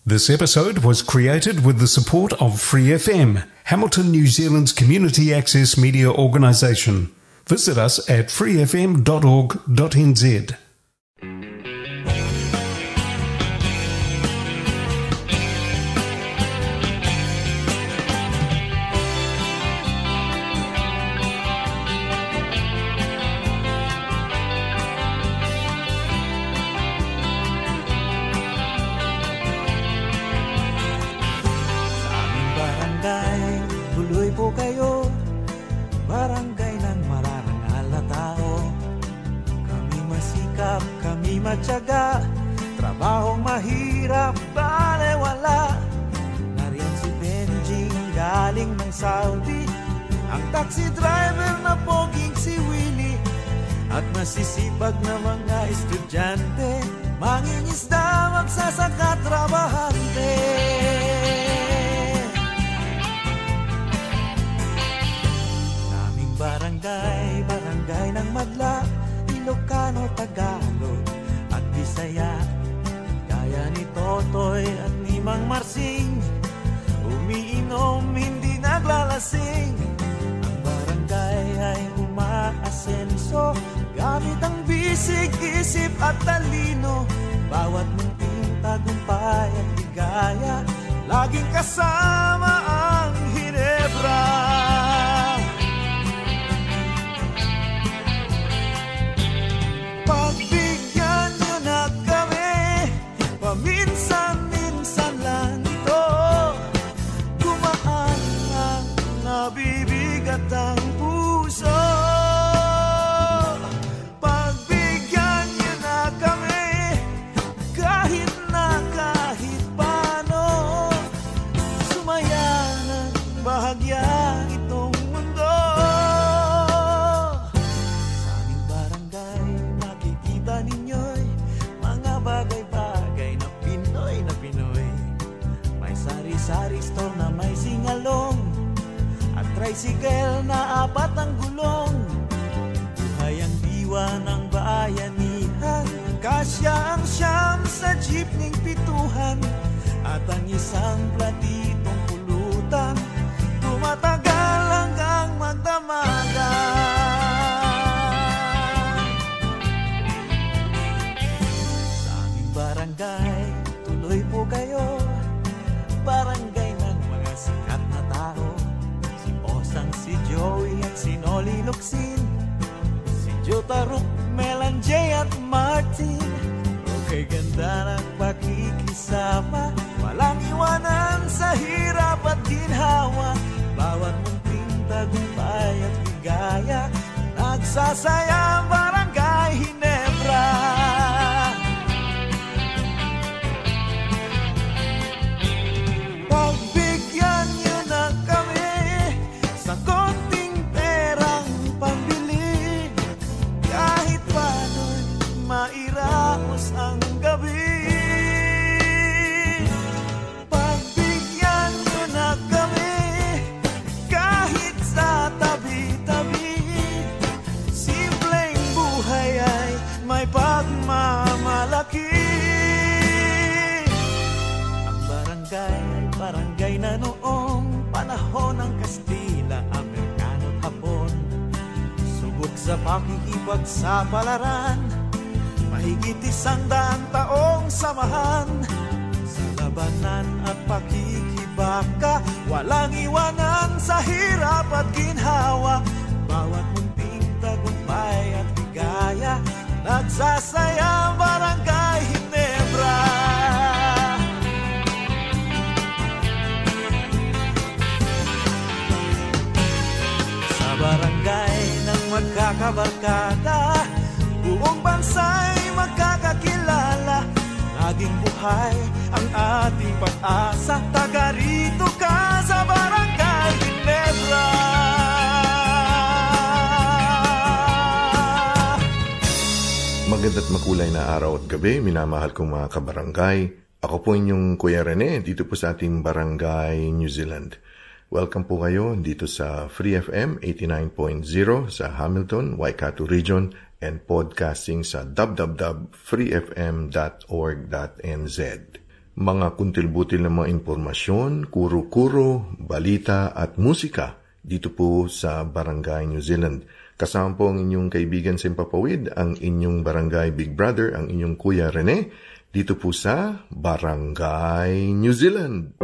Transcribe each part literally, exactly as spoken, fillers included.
This episode was created with the support of Free F M, Hamilton, New Zealand's community access media organisation. Visit us at free f m dot org dot n z. Matyaga, trabahong mahirap, balewala. Nariyan si Benji, galing ng Saudi, ang taxi driver na poging si Willie, at masisipag na mga estudyante, mangingisda, magsasaka, trabahante. Naming barangay, barangay ng Madla, Ilocano, Tagalog, Bisaya, gaya ni Totoy at ni Mang Marsing, umiinom, hindi naglalasing. Ang barangay ay umaasenso, gamit ang bisig, isip at talino. Bawat munting tagumpay at ligaya, laging kasama ang Hinebra. Minsan-minsan lang ito, gumaan ang nabibigat ang puso. Pagbigyan niyo na kami, kahit na kahit paano, sumaya ng bahagya itong mundo. Sa aming barangay, makikita ninyo'y mga bagay-bagay na Pinoy na Pinoy. May sari-sari store na may singalong, at tricycle na apat ang gulong. Buhay ang diwa ng bayanihan, kasya ang siyam sa jeepning pituhan, at ang isang platitong pulutan, tumatagal hanggang magdamagan. Sa aming barangay, tuloy po kayo, barangay ng mga sikat na tao. Si Osang, si Joey at si Noli Locsin, si Jotaruk, Melanjay at Martin. Okay, ganda ng pakikisama, walang iwanan sa hirap at ginhawa. Bawat munting tagumpay at ligaya, nagsasaya ang barangay Hinebra. Pagbigyan niyo na kami sa konting perang pambili, kahit paano'y mairaos ang gabi. Pagbigyan niyo na kami, kahit sa tabi-tabi, simpleng buhay ay may pagmamalaki. Ang barangay ay barangay na noong panahon ng Kastila, Amerikano at Hapon. Subok sa pakikipagsapalaran, mahigit isang daang taong samahan. Sa labanan at pakikibaka, walang iwanan sa hirap at ginhawa. Bawat munting tagumpay at ligaya, nagsasaya ang barangay Hinebra. Sa barangay ng magkakabarkada, buong bansa'y magkakakilala. Laging buhay ang ating pag-asa, taga rito ka sa barangay Hinebra. Maganda't makulay na araw at gabi, minamahal kong mga kabarangay. Ako po inyong Kuya Rene, dito po sa ating Barangay New Zealand. Welcome po kayo dito sa Free F M eighty-nine point zero sa Hamilton, Waikato Region, and podcasting sa w w w dot free f m dot org dot n z. mga kuntil-butil na mga impormasyon, kuro-kuro, balita at musika dito po sa Barangay New Zealand. Kasama po ang inyong kaibigan sa Himpapawid, ang inyong Barangay Big Brother, ang inyong Kuya Rene, dito po sa Barangay New Zealand.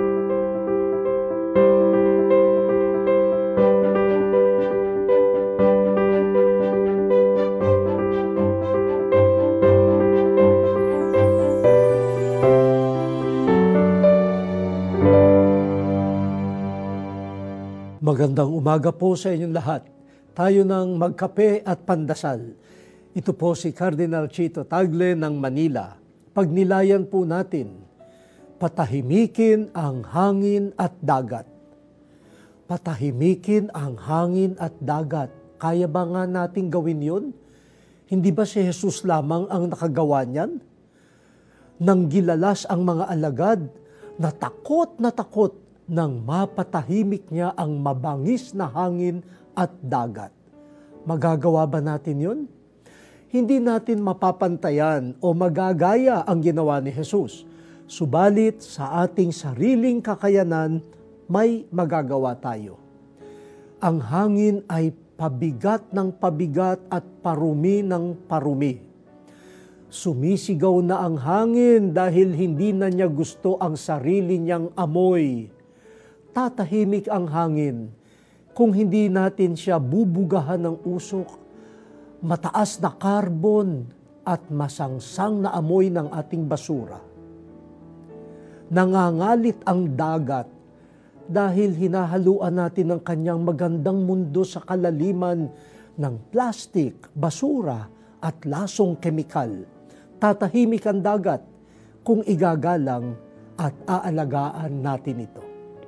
Magandang umaga po sa inyong lahat. Tayo nang magkape at pandasal. Ito po si Cardinal Chito Tagle ng Manila. Pagnilayan po natin, patahimikin ang hangin at dagat. Patahimikin ang hangin at dagat. Kaya ba nga nating gawin yun? Hindi ba si Jesus lamang ang nakagawa niyan? Nang gilalas ang mga alagad, natakot na takot nang mapatahimik niya ang mabangis na hangin at dagat. Magagawa ba natin yun? Hindi natin mapapantayan o magagaya ang ginawa ni Jesus. Subalit sa ating sariling kakayanan, may magagawa tayo. Ang hangin ay pabigat ng pabigat at parumi ng parumi. Sumisigaw na ang hangin dahil hindi na niya gusto ang sarili niyang amoy. Tatahimik ang hangin kung hindi natin siya bubugahan ng usok, mataas na karbon at masangsang na amoy ng ating basura. Nangangalit ang dagat dahil hinahaluan natin ang kanyang magandang mundo sa kalaliman ng plastik, basura at lasong kemikal. Tatahimik ang dagat kung igagalang at aalagaan natin ito.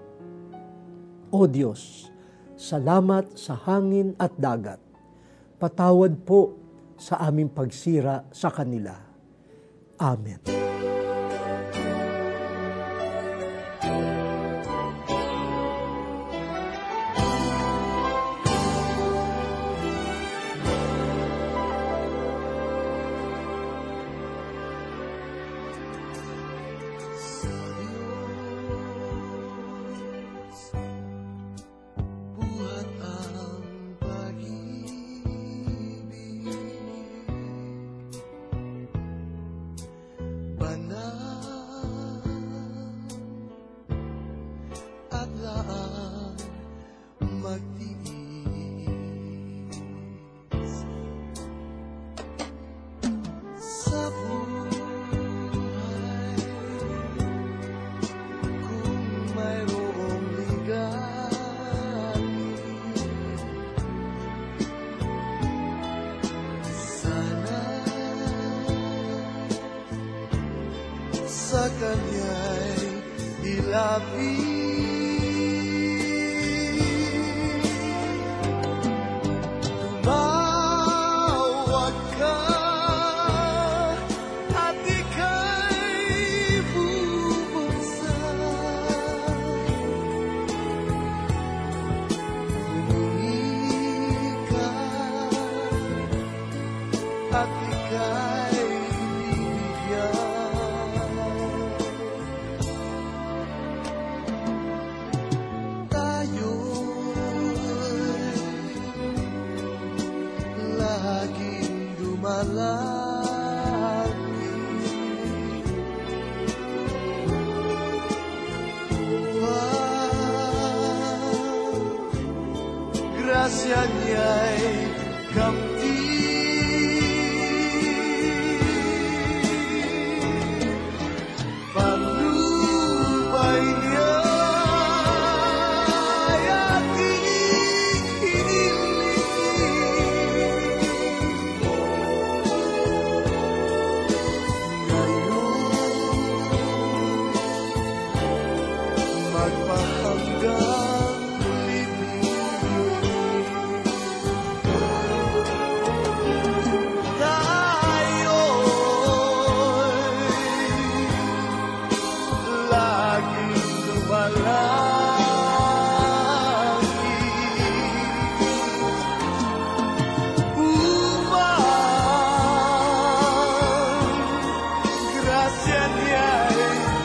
O Diyos, salamat sa hangin at dagat. Patawad po sa aming pagsira sa kanila. Amen. Sa kanya'y ilapit. Tumawag ka at ika'y bubuksan. Humingi ka at ika'y bibigyan. Grasya niya'y kamti. Panubay niya'y ating hiniling. Ngayon magpahanggang Grasya niya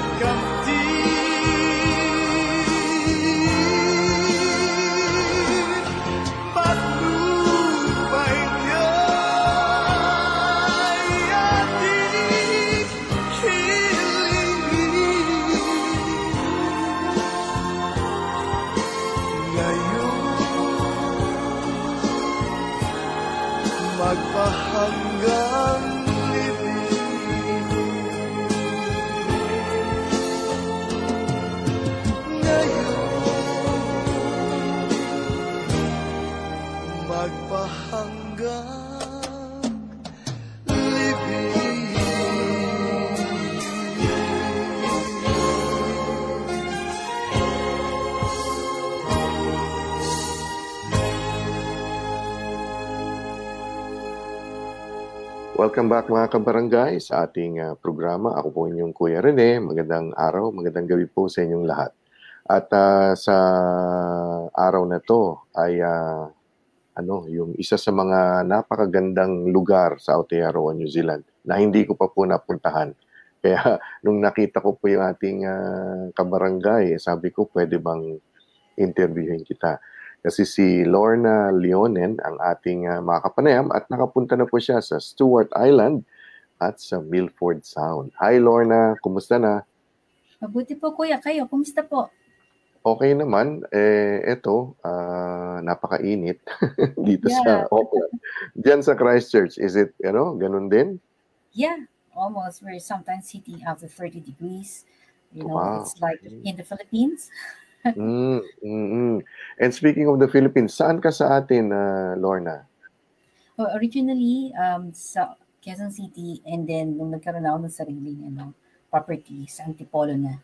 Welcome back mga kabarangay sa ating uh, programa. Ako po inyong Kuya Rene. Magandang araw, magandang gabi po sa inyong lahat. At uh, sa araw na to ay uh, ano, yung isa sa mga napakagandang lugar sa Aotearoa, New Zealand na hindi ko pa po napuntahan. Kaya nung nakita ko po yung ating uh, kabarangay, sabi ko pwede bang interviewin kita. Kasi si Lorna Leonen ang ating uh, mga kapanayam at nakapunta na po siya sa Stewart Island at sa Milford Sound. Hi Lorna, kumusta na? Mabuti po kuya, kayo, kumusta po? Okay naman. Eh, eto, uh, napakainit dito Yeah. sa Auckland. Diyan sa Christchurch, is it, you know, ganun din? Yeah, almost. We're sometimes hitting up to thirty degrees. You know, Wow. it's like in the Philippines. Mm, mm, mm. And speaking of the Philippines, saan ka sa atin, uh, Lorna? Well, originally, um, sa Quezon City, and then nung nagkaroon ako ng sariling ano, property sa Antipolo na.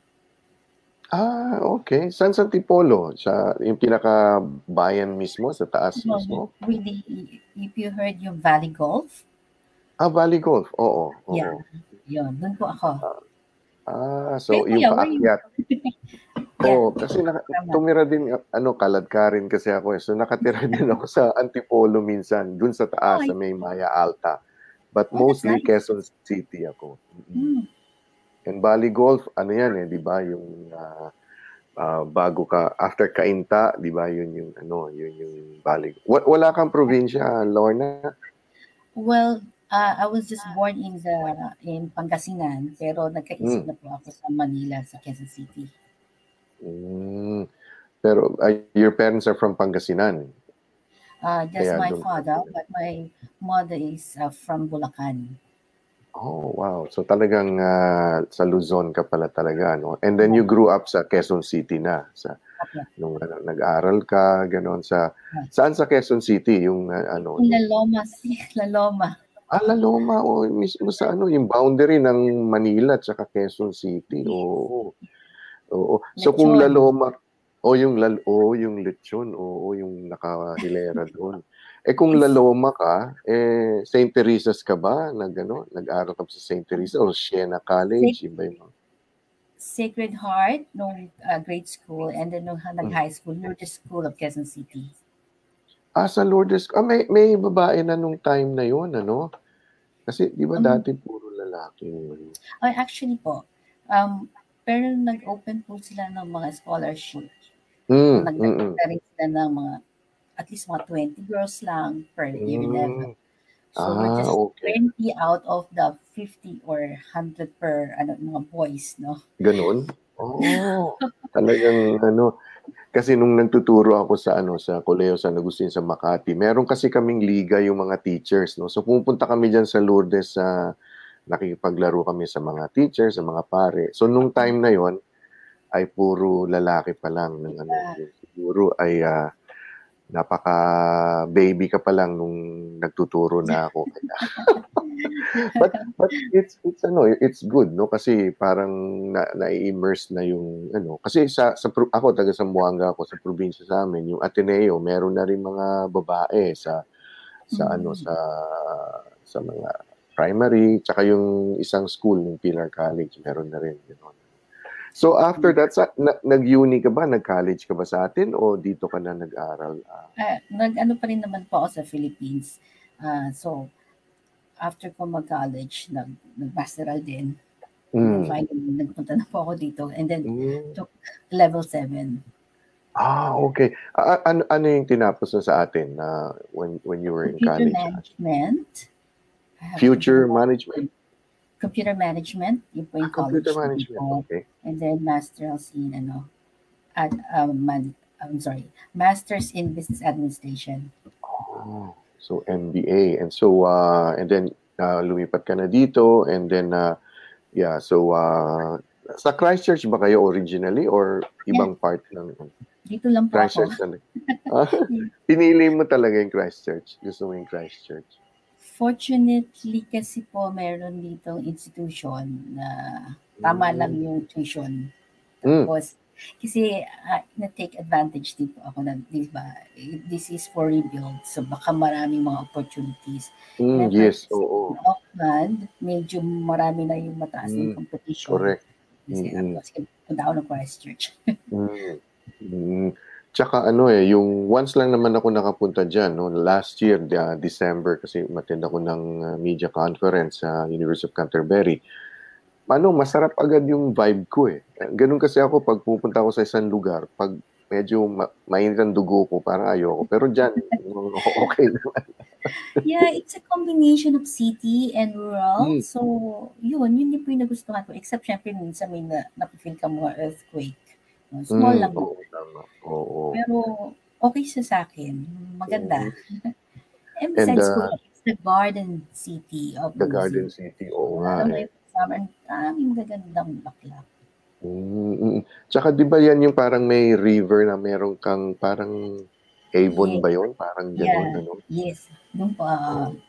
Ah, okay. Saan sa Antipolo? Sa yung pinaka-bayan mismo, sa taas No, mismo? really, if you heard yung Valley Golf, Ah, Valley Golf. Oo, oo. yeah, yun, doon po ako. Ah, so Kayo, yung kuya, where you? paakyat. Yeah, Oo, kasi naka, tama. tumira din, ano, kalad ka rin kasi ako eh. So nakatira din ako sa Antipolo minsan, dun sa taas, sa Oh, may Maya Alta. But oh, that's mostly nice. Quezon City ako. Mm. Hmm. And Valley Golf, ano yan eh, di ba? Yung ah, ah, bago ka, after Cainta, di ba? Yun yung, ano, yun yung Valley. Wa- Wala kang probinsya, Lorna? Well, uh, I was just born in the in Pangasinan, pero nagkaisip Mm. na po ako sa Manila, sa Quezon City. Mm. Pero ah, your parents are from Pangasinan. Uh, just Kaya my doon ka father, sila. but my mother is uh, from Bulacan. Oh, wow. So talagang ah, sa Luzon ka pala talaga, no? And then you grew up sa Quezon City na. Sa, Okay. nung ano, nag-aral ka, gano'n. Sa, saan sa Quezon City? Yung ah, ano? In La Yung, Loma, si La Loma. ah, La Loma. O, mismo sa ano, yung boundary ng Manila at saka Quezon City. Yes. Oo. Oo. So kung La Lechon. Loma, o yung lal o yung lechon, oo, yung nakahilera doon. Eh kung Yes. Laloma ka, eh Saint Teresa's ka ba? Nag ano, nag-aral ka sa Saint Teresa o Siena College, iba yung Sacred Heart nung uh, grade school, and then nung Mm. nag-high school, Lourdes School of Quezon City. Ah, sa Lourdes. Ah, may may babae na nung time na yun, ano? Kasi di ba Um, dati puro lalaki yung ano? Ay, actually po, um, pero nag-open po sila ng mga scholarship. Mm, Nagdagdag mm, na rin sila ng mga, at least mga twenty girls lang per year level. mm. So we're Ah, just okay. twenty out of the fifty or one hundred per ano, mga boys, no? Ganun? Oh, talagang ano, kasi nung nagtuturo ako sa ano sa Kolehiyo San Agustin sa Makati, meron kasi kaming liga yung mga teachers, no. So pupunta kami diyan sa Lourdes sa nakikipaglaro kami sa mga teachers, sa mga pare. So nung time na yon ay puro lalaki pa lang ng ano, yung siguro ay ah, napaka baby ka pa lang nung nagtuturo na ako. but but it's it's ano, it's good, no, kasi parang na, na-immerse na yung ano, kasi sa sa pro- ako taga Zamboanga ako, sa probinsya sa amin, yung Ateneo meron na rin mga babae sa sa ano Mm. sa sa mga primary, tsaka yung isang school ng Pilar College meron na rin, gano'n. So after that, sa, na, nag-uni ka ba, nag-college ka ba sa atin o dito ka na nag-aral? Ah, Ah, nag-ano pa rin naman po ako sa Philippines. Ah, so, after ko mag-college, nag, nag-masteral din. And then mm, finally, nagpunta na po ako dito. And then, mm. took level seven. Ah, okay. Ah, ah, ano, ano yung tinapos mo sa atin na when when you were in Computer college? management. I have Future computer, management? computer management, yung po Ah, yung computer college na management. po. Okay. And then master's in, ano, at, um, man, I'm sorry, master's in business administration. Oh, so M B A. And so, uh, and then uh, lumipat ka na dito and then, uh, yeah, so, uh, sa Christchurch ba kayo originally or ibang part ng Dito lang po ako. Christchurch talaga? Ah, pinili mo talaga yung Christchurch. Gusto mo yung Christchurch. Fortunately kasi po meron ditong institution na tama lang Mm. yung tuition. Mm. Tapos Kasi ah, na-take advantage din po ako na, di ba, this is for rebuild. So baka maraming mga opportunities. Mm, Remember, yes, kasi oo. in Auckland, medyo marami na yung mataas na yung Mm, competition. correct. Kasi ako, Mm. kasi punta ako ng Christchurch. Mm. Mm. Tsaka ano eh, yung once lang naman ako nakapunta dyan, no, last year, uh, December, kasi umattend ako ng uh, media conference sa University of Canterbury. Ano, masarap agad yung vibe ko eh. Ganun kasi ako pag pupunta ako sa isang lugar, pag medyo ma- mainit ang dugo ko, para ayoko. Pero dyan, okay naman. Yeah, it's a combination of city and rural. Mm. So, yun, yun din po yung nagustuhan ko. Except, syempre, minsan may na, napifeel ka mga earthquake. No, small Mm, lang oo, naman. tama. Oo. Pero, okay siya sa akin. Maganda. Mm. And And besides, uh, Kuya, it's the garden city of the New Garden Zealand. City, oo nga Lalo na eh. yung summer, ang daming magagandang bakla. Mm, mm. Tsaka di ba yan yung parang may river na meron kang parang Avon Yes. ba yun? Parang ganun, Yeah. ano? Yes. Doon po, ah, Oo.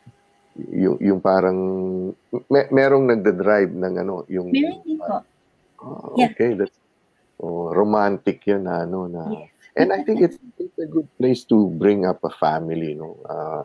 Yung, yung parang, may, merong nagda-drive ng ano, yung, meron din po. ah, Yeah. okay, that's oh, romantic yun na ano na. Yes. And I think it's, it's a good place to bring up a family, no? Uh,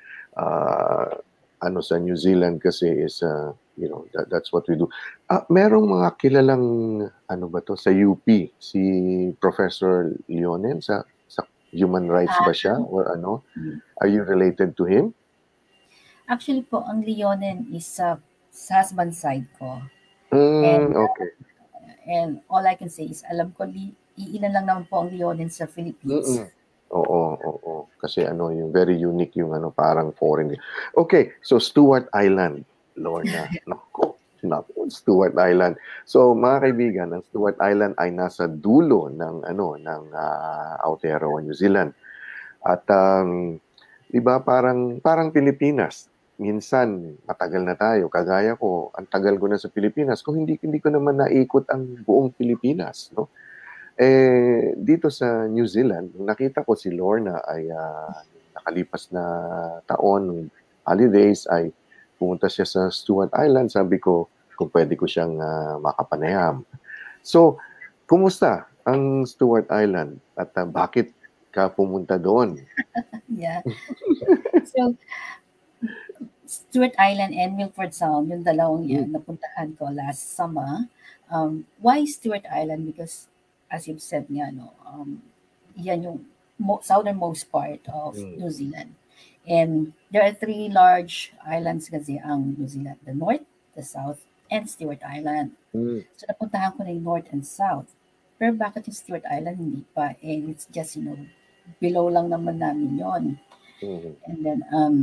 uh, ano sa New Zealand kasi is, uh, you know, that, that's what we do. Ah, merong mga kilalang, ano ba to, sa U P, si Professor Leonen, sa, sa human rights Ah, ba siya? Or ano? mm. Are you related to him? Actually po, ang Leonen is sa, sa husband side ko. Mm, And okay. and all I can say is, alam ko, li, iilan lang naman po ang Leonen sa Philippines. Mm. Oo, oo. Kasi ano, yung very unique yung ano, parang foreign. Okay, so Stewart Island, Lorna. Nako, nako, Stewart Island. So mga kaibigan, ang Stewart Island ay nasa dulo ng ano ng uh, Aotearoa, New Zealand. At um, 'di ba parang parang Pilipinas. Minsan matagal na tayo, kagaya ko, ang tagal ko na sa Pilipinas, kung hindi hindi ko naman naikot ang buong Pilipinas, no? Eh, dito sa New Zealand, nung nakita ko si Lorna ay ah, nakalipas na taon, nung holidays, ay pumunta siya sa Stewart Island. Sabi ko, kung pwede ko siyang ah, makapanayam. So, kumusta ang Stewart Island at ah, bakit ka pumunta doon? Yeah. So, Stewart Island and Milford Sound, yung dalawang Mm. yan, napuntahan ko last summer. Um, why Stewart Island? Because, as you've said nga, no, um, yan yung mo- southernmost part of Mm. New Zealand. And there are three large islands kasi ang New Zealand. The North, the South, and Stewart Island. Mm. So, napuntahan ko na yung North and South. Pero bakit yung Stewart Island hindi pa? And it's just, you know, below lang naman namin yon. Mm. And then, um,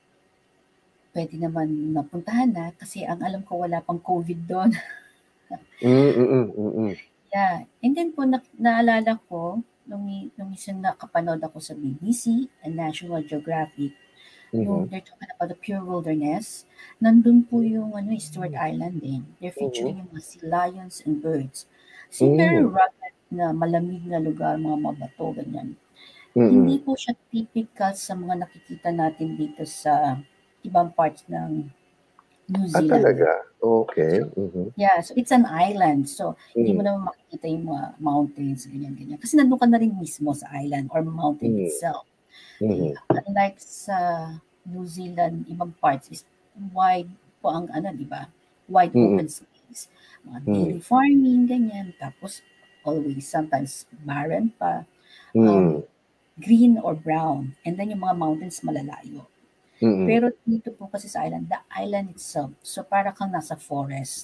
pwede naman napuntahan na kasi ang alam ko wala pang COVID doon. Mm, mm, mm, mm. Yeah. And then po, na, naalala ko, nung, i- nung isang nakapanood ako sa B B C and National Geographic, yung Mhm. they're talking about the pure wilderness, nandun po yung ano, eh, Stewart Island din. They're featuring yung mga sea lions and birds. So, very Mm. rugged na malamig na lugar, mga mabato, ganyan. Mm, Hindi mm. po siya typical sa mga nakikita natin dito sa ibang parts ng New Ah, Zealand. talaga? Okay. So, Mhm. yeah, so it's an island. So, hindi mo Mm. naman makikita yung mga mountains, ganyan-ganyan. Kasi nandun ka na rin mismo sa island or mountain Mm. itself. Eh, Mhm. unlike sa New Zealand, ibang parts is wide po ang ano, di ba? Wide Mm. open space. Mga Mm. dairy farming, ganyan. Tapos, always, sometimes barren pa. Mm. Um, green or brown. And then yung mga mountains malalayo. Mm. Pero dito po kasi sa island, the island itself, so para kang nasa forest.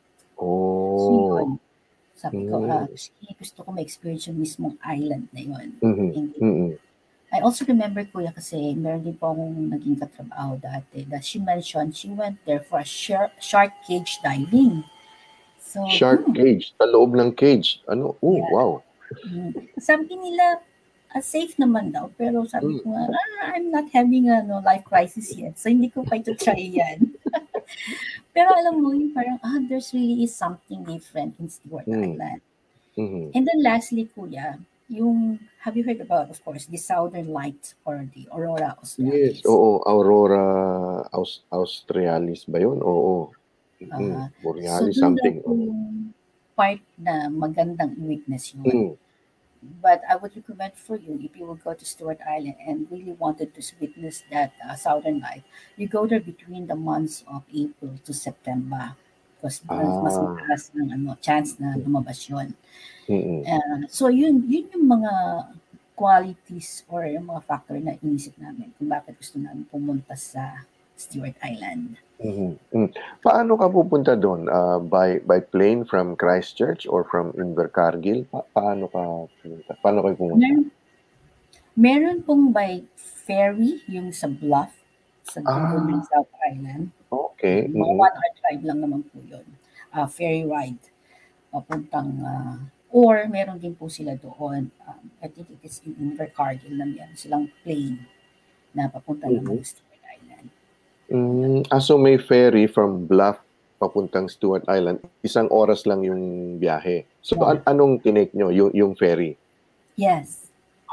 So Oh. yun, sabi ko, ah, Mm. sige, gusto ko ma-experience yung mismong island na yun. Mhm. And Mm. I also remember, Kuya, kasi meron din po akong naging katrabaho dati that she mentioned she went there for a shark, shark cage diving. So, Shark hmm, cage, sa loob ng cage. Ano? Oh, yeah. wow. Mm. Sabi nila, ah, safe naman daw. Pero sabi Mm. ko nga, ah, I'm not having a no, life crisis yet. So, hindi ko pa ito try yan. Pero alam mo, yung parang, ah, there's really is something different in Stewart Mm. Island. Mhm. And then lastly, Kuya, yung, have you heard about, of course, the Southern Light or the Aurora Yes, Australis? oo. Aurora Aus- Australis ba yun? Oo. Mm. Uh, so, Borealis dun daw something. po Oo. yung part na magandang i-witness yun. Mm. But I would recommend for you, if you will go to Stewart Island and really wanted to witness that uh, Southern Light, you go there between the months of April to September. Because mas mas Ah. matalas ng ano, chance na lumabas yun. Mm. Uh, so yun, yun yung mga qualities or yung mga factor na inisip namin kung bakit gusto namin pumunta sa Stewart Island. Mhm. Mm. Paano ka pupunta doon? Ah, by by plane from Christchurch or from Invercargill? Pa paano ka pumunta? Paano kayo pumunta? Meron, meron pong by ferry yung sa Bluff, sa Government Ah. South Island. Okay. Mga Mm. one hour drive lang naman po yun. Uh, ferry ride. Papuntang, uh, or meron din po sila doon. Um, I think it is in Invercargill na meron silang plane na papunta Mhm. naman sa Stewart Island. Mm, ah, so may ferry from Bluff papuntang Stewart Island. Isang oras lang yung biyahe. So Yeah. an anong tinake nyo? Yung, yung ferry? Yes.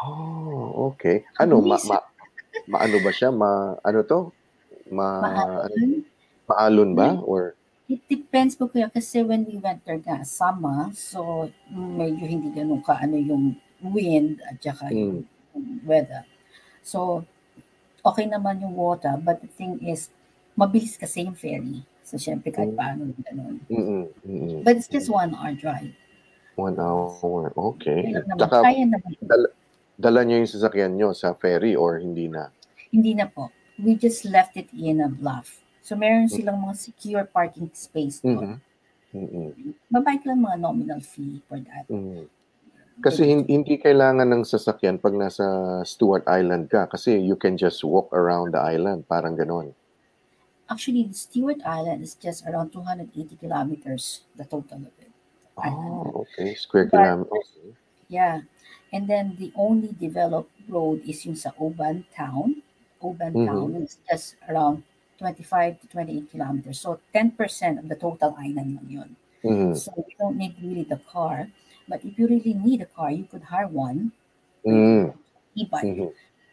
Oh, okay. Ano, ma, Bilis. ma, maano ba siya? Ma, ano to? Ma, ano, Maalon. maalon ba? Or? It depends po kuya kasi when we went there na summer, so medyo hindi ganun ka ano yung wind at saka yung, Mm. yung weather. So okay naman yung water, but the thing is mabilis kasi yung ferry. So syempre kahit Mm. paano ganun. Mm, mm. But it's just one hour drive. One hour. Okay. Kaya naman, Tsaka kaya naman. dala, dala nyo yung sasakyan nyo sa ferry or hindi na? Hindi na po. We just left it in a Bluff. So meron silang mga secure parking space doon. Mhm. Mm. Babayad lang mga nominal fee for that. Mm. Kasi hin- hindi kailangan ng sasakyan pag nasa Stewart Island ka kasi you can just walk around the island, parang ganon. Actually, the Stewart Island is just around two hundred eighty kilometers, the total of it. Island. Oh, okay. Square But- kilometers. Okay. Yeah. And then the only developed road is yung sa Oban Town. Oban Mhm. Town is just around twenty-five to twenty-eight kilometers. So ten percent of the total island lang yun. Mhm. So you don't need really the car. But if you really need a car, you could hire one. Mm. E-bike. Mhm.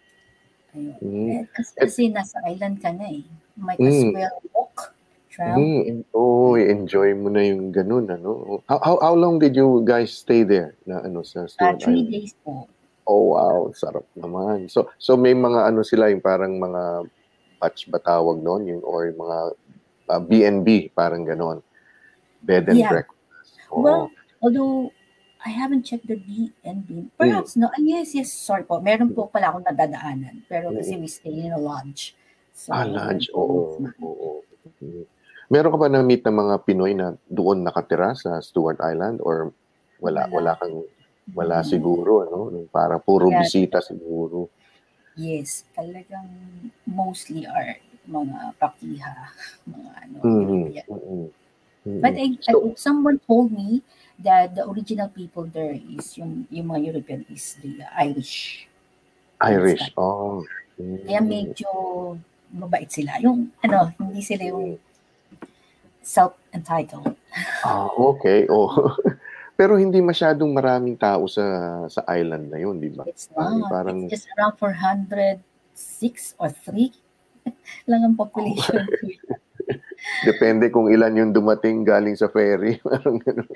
Ayun. Mm. Eh, kasi, kasi nasa island ka na eh. Might Mm. as well walk, travel. Mm. Oh, enjoy mo na yung ganun, ano? How, how, how long did you guys stay there na ano sa Uh, Stewart three Island? days po. Oh, wow. Sarap naman. So, so may mga ano sila, yung parang mga batch ba tawag noon? Yung, or yung mga uh, B and B, parang ganon. Bed and Yeah. breakfast. Oh. Well, although I haven't checked the B and B. Perhaps, no? Ah, yes, yes. Sorry po. Meron po pala akong nadadaanan. Pero kasi we stay in a lodge. So, ah, lunch. Oo. Oo. Mm. Meron ka ba na-meet ng mga Pinoy na doon nakatira sa Stewart Island? Or wala, Wala. wala kang, wala Mm. siguro, ano? Parang puro Yeah. bisita siguro. Yes. Talagang mostly are mga pakiha. Mga ano, Mhm. European. Mhm. Mhm. But I, I, So, someone told me that the original people there is yung, yung mga European is the Irish. Irish. Oh. Mm. Kaya medyo mabait sila. Yung ano, hindi sila yung Mm. self-entitled. Ah, okay. Oh. Pero hindi masyadong maraming tao sa sa island na yun, di ba? It's Parang, not. parang It's just around four hundred six or three lang ang population. depende kung ilan yung dumating galing sa ferry. Parang ganun.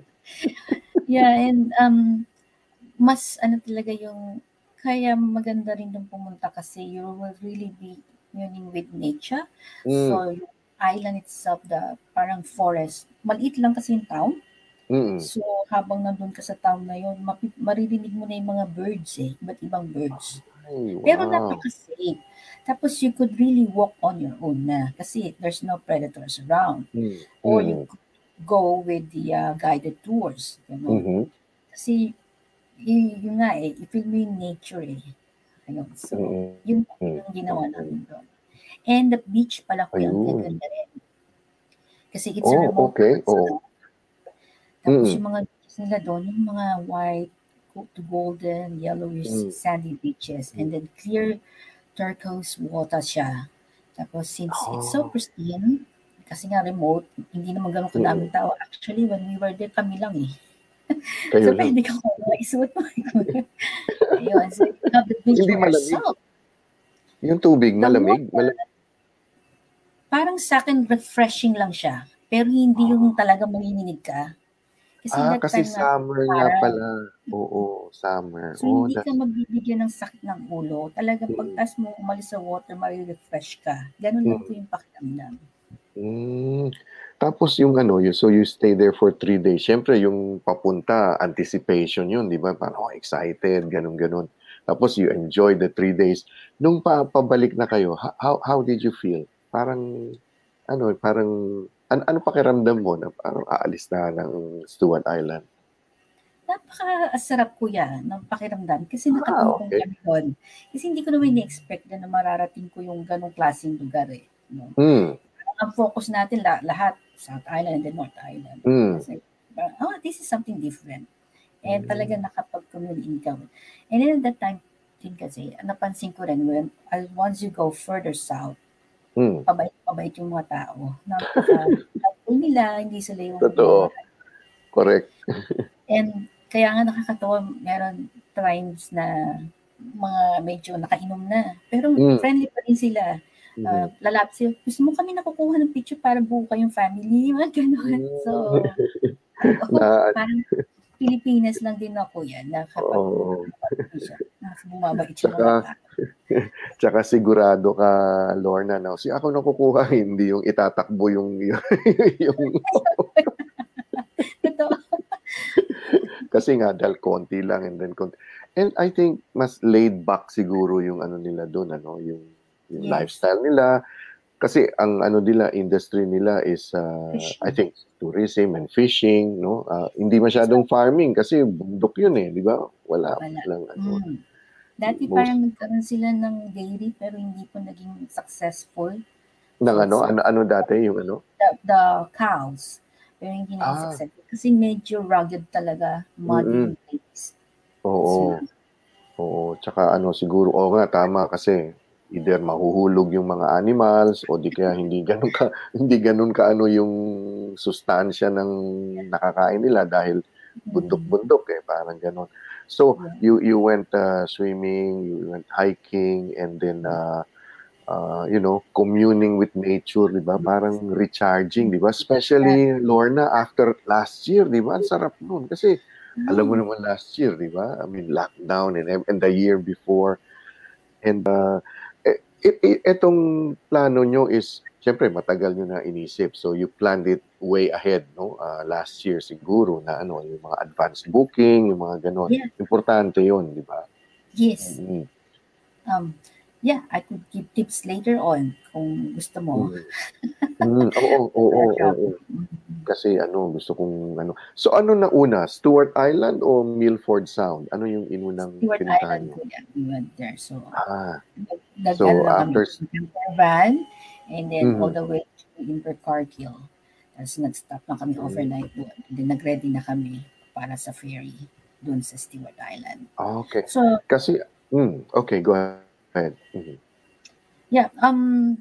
Yeah, and um, mas ano talaga yung, kaya maganda rin yung pumunta kasi you will really be tuning with nature. Mm. So, yung island itself, the parang forest, maliit lang kasi yung town. Mm. So, habang nandun ka sa town na yun, mapi- maririnig mo na yung mga birds eh, iba't ibang birds. Ay, Pero wow. napaka-safe. Tapos you could really walk on your own na kasi there's no predators around. Mm. Or Mm. you could go with the uh, guided tours. You know? Mhm. Kasi y- yun nga eh, i-feel mo yung nature eh. Ayun. So, Mm. yun Mm. yung ginawa namin doon. And the beach pala ko yung Ayun. gaganda rin. Kasi it's a Oh, remote okay. place. Oh. Tapos Mm. yung mga beaches nila doon, yung mga white to golden, yellowish, Mm. sandy beaches. And then clear turquoise water siya. Tapos since it's so Oh. pristine, kasi nga remote, hindi naman ganun kadaming tao. Actually, when we were there, kami lang eh. Kayo So, lang. pwede ka kung mga isuot mo. Ayun. So, you have the beach Hindi for malamig? yourself. Yung tubig, The malamig? water, Malamig. parang sa akin, refreshing lang siya. Pero hindi yung talaga manginginig ka. Kasi Ah, that kasi time nga summer nga parang pala. Oo, summer. so Oh, hindi ka that's mabibigyan ng sakit ng ulo. Talagang mm, pagtas mo, umalis sa water, mare-refresh ka. Gano'n lang po mm, yung pakiramdam. hmm. Tapos yung ano, you so you stay there for three days. Siyempre yung papunta, anticipation yun, 'di ba? Parang, oh, excited, gano'n, gano'n. Tapos you enjoy the three days. Nung pa pabalik na kayo, ho how how did you feel? Parang ano, parang an ano pakiramdam mo na parang aalis na ng Stewart Island? Napakasarap kuya ng pakiramdam kasi Ah, nakatungtong okey. kami do'n. Kasi hindi ko naman ini-expect na na mararating ko yung gano'ng klaseng lugar, eh, 'no. Hmm, Ang focus natin la lahat South Island and then North Island. hmm, Kasi parang, "Oh, this is something different." And hmm, talagang nakapag-commune kami. And then at that time din kasi napansin ko rin when as once you go further south, hmm. pabait-pabait yung mga tao. Napaka-helpful nila, hindi sila yung mga Totoo, correct. and kaya nga nakakatuwa meron times na mga medyo nakainom na, pero Hmm, friendly pa rin sila. Ah, mhm. lalapit sila, "Gusto mo kami na kukuha ng picture para buo kayong family?" Mga gano'n. So, Hmm. sabi ko, "Oh, Na parang Pilipinas lang din ako 'yan na kapag oo, ano siya, mas bumabait yung mga tsaka tao." tsaka sigurado ka, Lorna, 'no, "Si ako na kukuha," hindi yung itatakbo yung yung Totoo, kasi nga dahil konti lang and then konti and I think mas laid back siguro yung ano nila dun ano, yung yung yes, lifestyle nila. Kasi ang ano nila, industry nila is, ah, I fishing. think tourism and fishing 'no, ah, hindi That's why masyadong farming kasi bundok yun, eh, 'di ba? Wala wala. walang ano, Hmm. Dati most parang nagkaroon sila ng dairy pero hindi po naging successful. ng So, ano, it's ano ano dati yung ano? the the cows, pero hindi naging Ah, successful kasi medyo rugged talaga, muddy mm. yung place. So, Oo, oo. Tsaka ano siguro oo nga tama kasi either mahuhulog yung mga animals o di kaya hindi gano'n ka hindi gano'n kaano yung sustansiya ng nakakain nila dahil mm, bundok-bundok, eh, parang gano'n. So, yeah, you you went, uh, swimming, you went hiking, and then, uh, uh, you know, communing with nature, 'di ba? yes. Parang recharging, 'di ba? Yeah. Especially, Lorna, after last year, 'di ba? Ang sarap nun kasi alam mo Mm, naman last year, 'di ba? I mean, lockdown and ev and the year before. And, uh, eh, i i etong plano niyo is siyempre matagal niyo na inisip. So, you planned it way ahead 'no, ah, last year siguro na ano, yung mga advance booking, yung mga gano'n. yeah, Importante yun, 'di ba? yes. Mm, Um, yeah, I could give tips later on kung gusto mo mm. Hmm, oo, for oo, a oo. travel. Mhm. Kasi ano, gusto kong ano so ano nauna, Stewart Island o Milford Sound? Ano yung inunang Stewart pinuntahan Island niyo? kuya, we went there. So, Ah, nag nag-ano so lang kami, after s camper van and then all mhm, the way to Invercargill. Tapos nag-stop lang kami hmm, overnight doon. And then nag-ready na kami para sa ferry doon sa Stewart Island. okey. So, Kasi hmm, okey, go ahead. Mhm. yeah, um,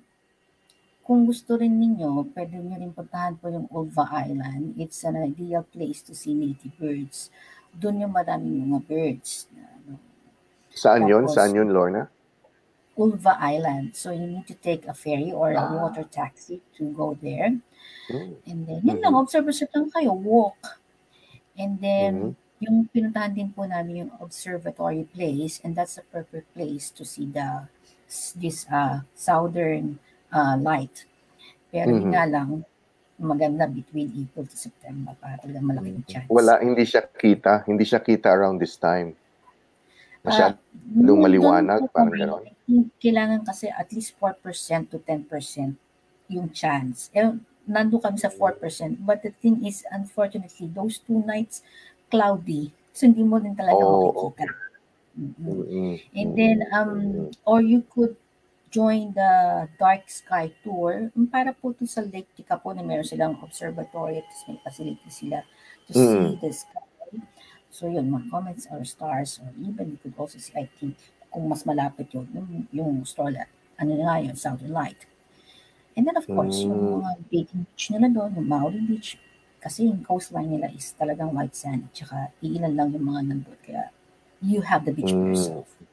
kung gusto rin ninyo, pwede niyo rin puntahan po yung Ulva Island. It's an ideal place to see native birds. Doon yung maraming mga birds. Na, ano. Saan yun, Tapos, saan yun, Lorna? Ulva Island. So, you need to take a ferry or a water Ah, taxi to go there. hmm, And then, yun lang, mhm, observe-observe lang kayo, walk. And mhm, then, yung pinuntahan din po namin yung observatory place and that's a perfect place to see the this uh, southern uh, light. Pero yun mhm, nga lang, maganda between April to September para talagang malaking mhm. chance. Wala, hindi siya kita hindi siya kita around this time? Ah, Masyadong nandun maliwanag, po parang kami, gano'n? I think kailangan kasi at least four percent to ten percent yung chance. Eh, nandun kami sa four percent. But the thing is, unfortunately, those two nights, cloudy. So, hindi mo din talaga Oh, makikita. okey. Mm. Mm, And then, mm, um, mm, or you could join the Dark Sky Tour. Yung para po to sa Lake Tikapo na meron silang observatory at may facility sila to see mm, the sky. So yun, mga comets or stars or even you could also see, I think, kung mas malapit yun, yung, yung star light, ano na nga yun, southern light. And then of course, yung hmm. mga bathing beach nila doon, yung Maui Beach, kasi yung coastline nila is talagang white sand, tsaka iilan lang yung mga nandun, kaya you have the beach for Hmm, yourself.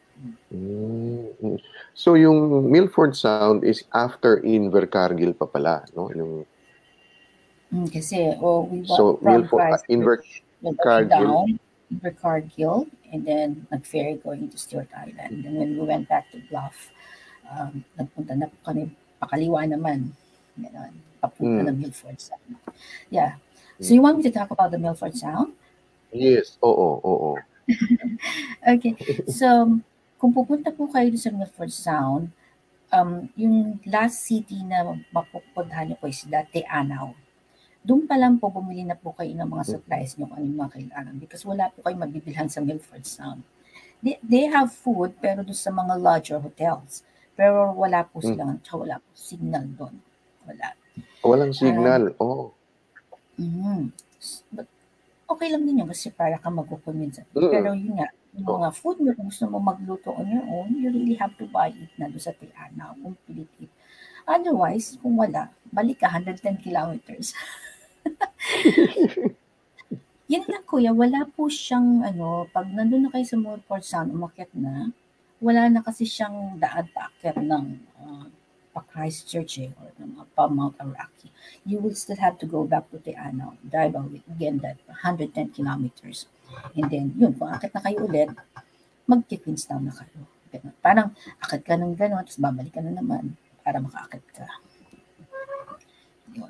hmm, mm. So yung Milford Sound is after Invercargill pa pala 'no, yung Mm, kasi, oh, we went So, from Milford, uh, Christchurch, we're going Invercargill. down, Invercargill, and then nag-ferry going to Stewart Island. And when we went back to Bluff, um, nagpunta na po kami, pakaliwa naman, gano'n, papunta Mm. ng Milford Sound. Yeah. So you want me to talk about the Milford Sound? Yes, oo, oo. Okay. So, kung pupunta po kayo sa Milford Sound, um, yung last city na mapupuntahan niyo po is Te Anau. Doon pa lang po bumili na po kayo ng mga supplies niyo kung ano yung mga kailangan because wala po kayong mabibilhan sa Milford Sound. They, they have food pero doon sa mga lodge or hotels. Pero wala po Mm. silang, tsaka wala po signal doon. Wala. Walang signal. Oh. Mhm. But okay lang din yun kasi para ka magkukumin sa Mm. Pero yun nga, yung Oh. mga food mo, kung gusto mo magluto on your own, you really have to buy it na doon sa Te Anau, complete it. Otherwise, kung wala, balik ka one hundred ten kilometers. Yun lang kuya, wala po siyang ano, pag nandun na kayo sa Milford Sound, umakyat na, wala na kasi siyang daan paakyat ng uh, pa Christchurch eh, or ng pa Mount Araki. You will still have to go back to Te Anau, drive away again that one hundred ten kilometers. And then, yun, kung akit na kayo ulit, mag-Queenstown na kayo. Ganun. Parang akit ka ng gano'n, tapos babalik ka na naman para makaakit ka. Yun.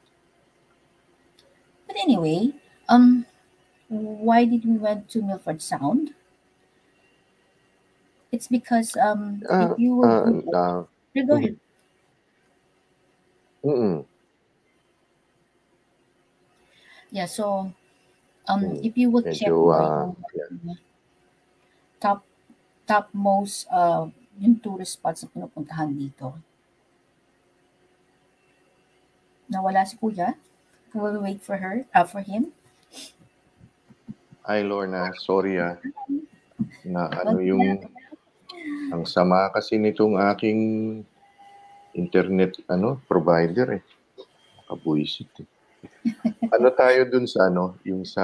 But anyway, um, why did we went to Milford Sound? It's because um, Ah, if you will ah, Google, ah, yeah, go ahead. mm. Yeah, so um, Mm. if you will check Medyo, mo ah, yung yeah. top topmost uh, yung tourist spots na pinupuntahan dito. Nawala si Kuya. We'll wait for her, uh, for him. Ay, Lorna, sorry ah. Na ano Wag yung, ang sama kasi nitong aking internet, ano, provider eh. Kabuisit eh. Ano tayo dun sa ano, yung sa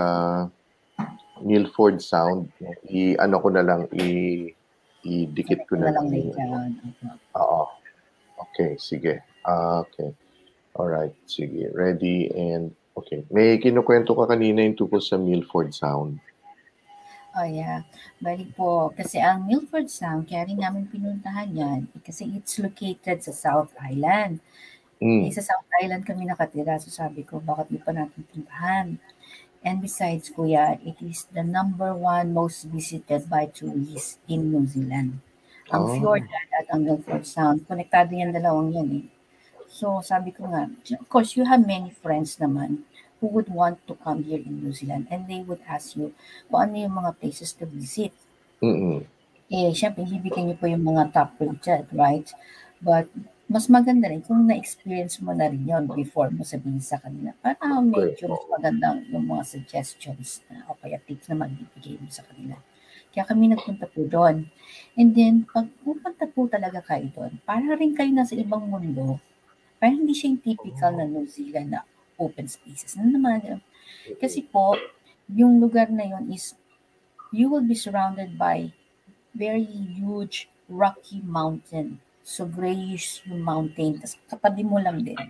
Milford Sound. I, ano ko na lang, i, i-dikit ko na na lang lang yung later ano. on. Oo. Okay, sige. Ah, okay. Alright, sige. Ready and okay. May kinukwento ka kanina yung tungkol sa Milford Sound. Oh yeah. Bali po, kasi ang Milford Sound, kaya rin namin pinuntahan yan, eh, kasi it's located sa South Island. Eh, Mm. sa South Island kami nakatira, so sabi ko, bakit di pa natin puntahan? And besides, Kuya, it is the number one most visited by tourists in New Zealand. Ang Oh. Fjordan at ang Milford Sound, konektado yan dalawang yan eh. So sabi ko nga, of course, you have many friends naman who would want to come here in New Zealand and they would ask you kung ano yung mga places to visit. Mm-mm. Eh, syempre, ibibigay niyo po yung mga top rated, right? But mas maganda rin kung na-experience mo na rin yun before mo sabihin sa kanila. Para medyo mas magandang yung mga suggestions na, o kaya tips na magbibigay mo sa kanila. Kaya kami nagpunta po doon. And then, pag pupunta po talaga kayo doon, para rin kayo nasa ibang mundo, parang hindi siya yung typical na New Zealand na open spaces. Ano naman? Kasi po, yung lugar na yun is, you will be surrounded by very huge rocky mountain. So, grayish yung mountain. Tapos, katabi mo lang din.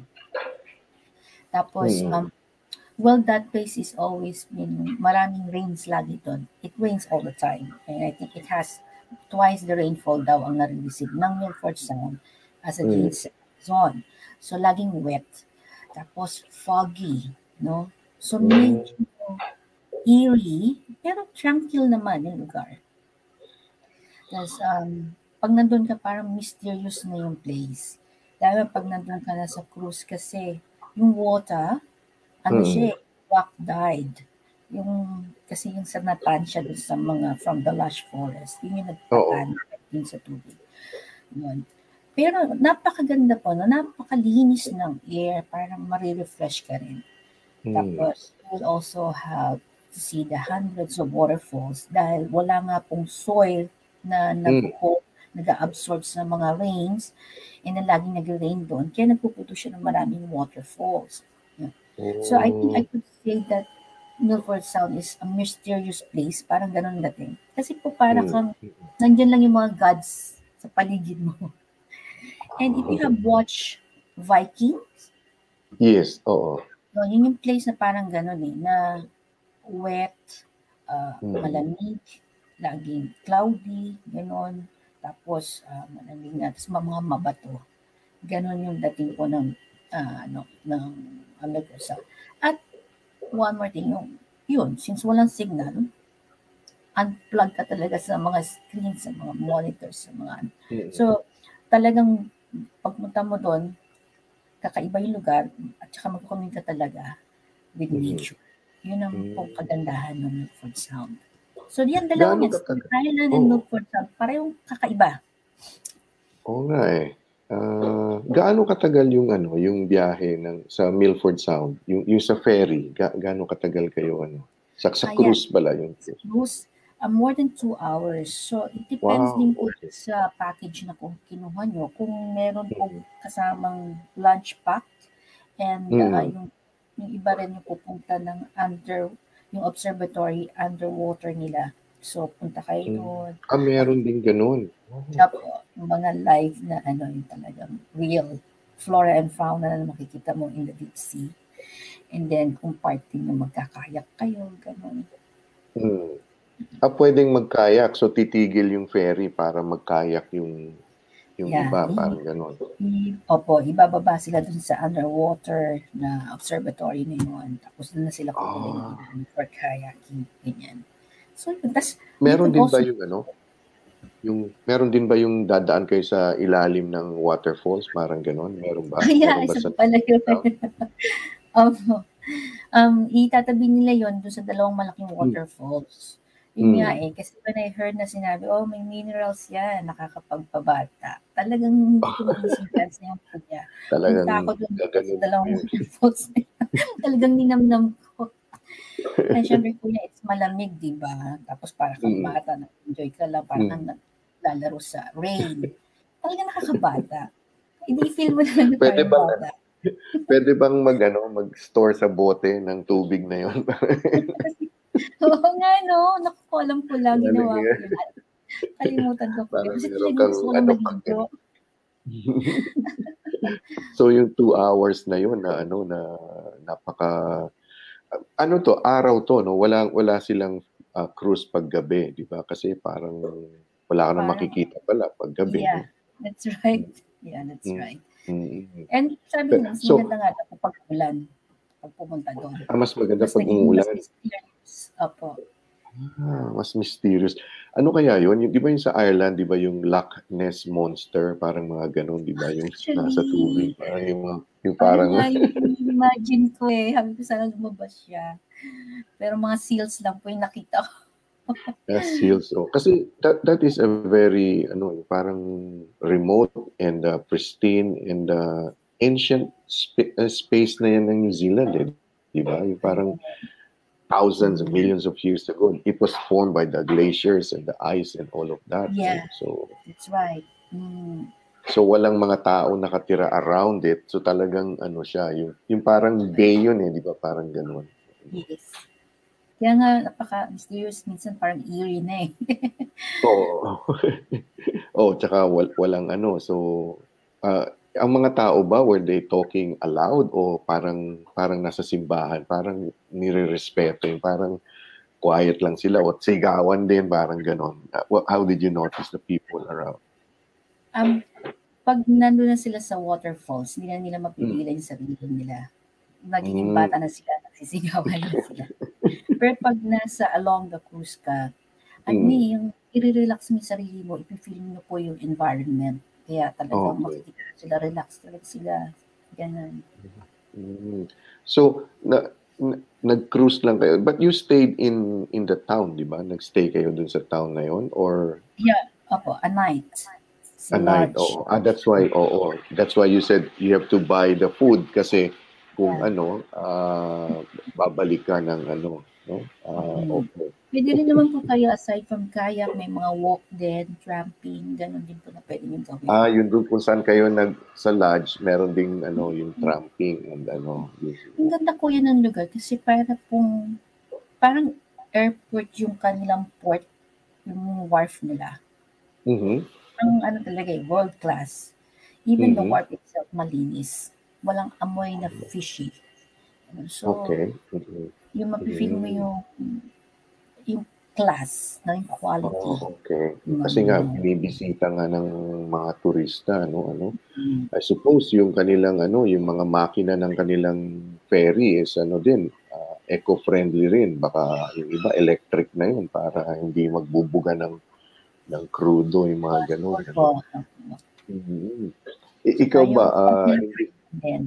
Tapos, Mm. um, well, that place is always been, maraming rains lagi doon. It rains all the time. And I think it has twice the rainfall daw ang nare-receive ng Milford Sound as against zone. So, laging wet. Tapos, foggy, no? So, medyo eerie, pero tranquil naman yung lugar. Tapos, um, pag nandun ka, parang mysterious na yung place. Dahil pag nandun ka na sa cruise kasi, yung water, ano Mm. siya, rock dyed. Yung, kasi yung sa natan siya dun sa mga, from the lush forest, yun yung nagpatan din sa tubig. Yun. Pero napakaganda po, no? Napakalinis ng air, parang marirefresh ka rin. Mm. Tapos, you will also have to see the hundreds of waterfalls dahil wala nga pong soil na nag-hold, nag-absorb sa mga rains and then laging nag-rain doon. Kaya nagpuputo siya ng maraming waterfalls. Yeah. So, I think I could say that Milford Sound is a mysterious place. Parang ganun dating. Kasi po parang kang, nandyan lang yung mga gods sa paligid mo. And if you have watched Vikings, Yes, oo. No, yun yung place na parang gano'n eh, na wet, ah, Mm. malamig, laging cloudy, gano'n. Tapos ah, malamig nga, tapos mga mabato. Gano'n yung dating po ng ah, ano, ng Amargosa. At one more thing, yung, yun, since walang signal, unplug ka talaga sa mga screen, sa mga monitors, sa mga ano. Mm. So, talagang pagpunta mo doon, kakaiba yung lugar at saka mag-commune ka talaga with Mhm. nature. Yun ang Mm. po kagandahan ng Milford Sound. So, yan dalawang Gaano yan, katagal? Stone Island and Oo. Milford Sound, parehong kakaiba. Oo nga eh. Ah, gaano katagal yung ano, yung biyahe ng sa Milford Sound, yung yung sa ferry, ga, gaano katagal kayo ano? Sa sa Ayan, cruise pala yung sa cruise, uh, more than two hours. So, it depends Wow, din po okay. sa package na kung kinuha nyo. Kung meron po Mm. kasamang lunch pack and uh, Mm. yung, yung iba rin yung pupunta ng under, yung observatory underwater nila. So, punta kayo Mm. doon. Ah, meron din ganun. Opo, yung mga live na ano, yung talagang real flora and fauna na makikita mo in the deep sea. And then, kung party nyo, magkakayak kayo, gano'n. Mm. Ah, pwedeng magkayak, so titigil yung ferry para magkayak yung yung Yeah, iba, i, parang ganun. i, opo, ibababa sila dun sa underwater na observatory na yun. Tapos doon na sila kukunin ng Ah, ilan for kayaking, ganyan. So, yun. Tapos, you meron can din ba also, yung ano, yung meron din ba yung dadaan kayo sa ilalim ng waterfalls, parang ganun? Meron ba? yeah, Meron ba isa sa pa pala yun. Sound? Opo. Um, itatabi nila yon doon sa dalawang malaking Mm. waterfalls. Yun nga Mm. eh, kasi when I heard na sinabi, oh, may minerals yan, nakakapagpabata. Talagang hindi ko naisip chance na yung kuya. Talagang Punta ako doon sa gaganon dalawang yun. waterfalls na yun. Talagang ninamnam ko. And syempre kuya, it's malamig, di ba? Tapos para kang Mm. bata, enjoy ka lang, para kang Mm. naglalaro sa rain. Talagang nakakabata. Hindi feel mo na lang na Pwede parang bang bata. pwede bang mag ano, mag-store sa bote ng tubig na yun? Oo nga, no? Naku, alam ko lang, Ano ginawa ko yan? yun. Kalimutan ko po yun. Parang Kasi meron talagang kang gusto ko lang ano, maligo. So yung two hours na yun na ano na napaka ano to, araw to, no? Wala wala silang ah, cruise paggabi, di ba? Kasi parang wala ka nang Parang, makikita pala paggabi, yeah, no? that's right. Yeah, that's Mm. right. Mm. And sabi Pe- nila, mas So, maganda nga daw kapag ulan, pag pumunta doon. ah, mas maganda Mas pag nagiging mas umuulan. mysterious. Opo. Ah, mas mysterious. Ano kaya yun? Yung, di ba yung sa Ireland, di ba yung Loch Ness Monster, parang mga ganun, di ba? Yung nasa tubig, Actually, parang yung, mga- yung parang parang, nga yung imagine ko eh. Sabi ko sana lumabas siya. Pero mga seals lang po yung nakita ko. yes, seals. Oh. Kasi that, that is a very, ano, parang remote and uh, pristine and uh, ancient sp- uh, space na yan ng New Zealand, eh. Di ba? Yung parang thousands of millions of years ago. It was formed by the glaciers and the ice and all of that. Yeah, No? So, that's right. Mm. so walang mga tao nakatira around it. So talagang ano siya, yung, yung parang bay yun eh, di ba? Parang ganun. Yes. Kaya nga, napaka-mysterious. Minsan parang eerie na eh. Oo. Oh, tsaka wal, walang ano. So, ah, ang mga tao ba, were they talking aloud o parang parang nasa simbahan? Parang nire-respeto yung parang quiet lang sila o sigawan din, parang ganon. Uh, wha- How did you notice the people around? Um, pag nandun na sila sa waterfalls, hindi na nila Mm. mapigilan yung sarili nila. Nagiging Mm. bata na sila, nagsisigawan na sila. Pero pag nasa along the cruise ka, ano Mm. eh, yung i-relax mo yung sarili mo, ipifeel mo po yung environment. Kaya talagang Okay. makikita sila, relax talaga sila. Ganun. Mm. So, na, na, nag-cruise lang kayo. But you stayed in in the town, di ba? Nag-stay kayo dun sa town na yon or Yeah, opo, a night. a Sa night? lodge. Oo. Ah, that's why, oo. That's why you said you have to buy the food kasi kung Yeah. ano, ah, babalik ka ng ano, no? Ah, Mm. okay. Pwede rin naman po kayo, aside from kayak, may mga walk din, tramping, ganun din po na pwede nyo gawin. Ah, yun doon kung saan kayo nag sa lodge, meron ding ano, yung tramping and ano. Yung, Ang ganda po yun ng lugar kasi para pong, parang airport yung kanilang port, yung wharf nila. Mhm. Ang ano talaga eh, world class. Even the Mhm. wharf itself malinis. Walang amoy na fishy. So, Okay. Mhm. yung mafe-feel mo Mm. yung yung class, no, yung quality Oh, okay. ng ano Kasi nga mo. binibisita nga ng mga turista ano ano. Mm. I suppose yung kanilang ano, yung mga makina ng kanilang ferry is ano din, ah, eco-friendly rin. Baka yung iba electric na yun para hindi magbubuga ng ng crudo yung mga gano'n ano. Opo. Mhm. I Tsaka ikaw ba, yung staff ah, nila hindi friendly din.